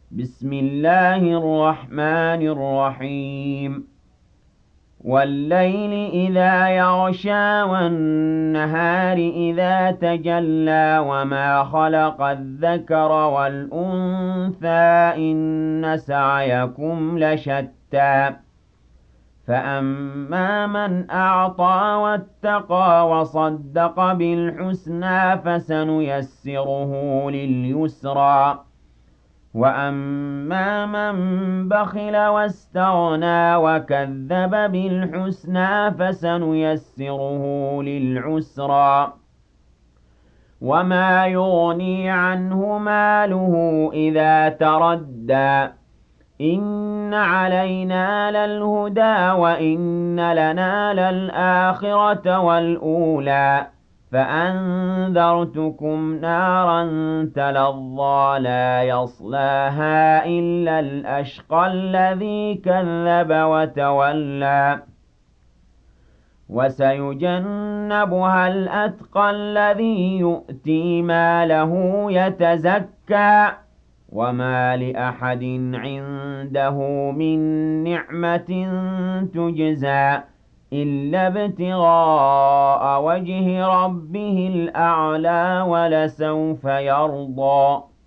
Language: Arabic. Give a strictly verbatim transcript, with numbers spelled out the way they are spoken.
بسم الله الرحمن الرحيم والليل إذا يغشى والنهار إذا تجلى وما خلق الذكر والأنثى إن سعيكم لشتى فأما من أعطى واتقى وصدق بالحسنى فسنيسره لليسرى وأما من بخل واستغنى وكذب بالحسنى فسنيسره للعسرى وما يغني عنه ماله إذا تردى إن علينا للهدى وإن لنا للآخرة والأولى فأنذرتكم نارا تلظى لا يصلاها إلا الأشقى الذي كذب وتولى وسيجنبها الأتقى الذي يؤتي ماله يتزكى وما لأحد عنده من نعمة تجزى إلا ابتغاء وجه ربه الأعلى ولسوف يرضى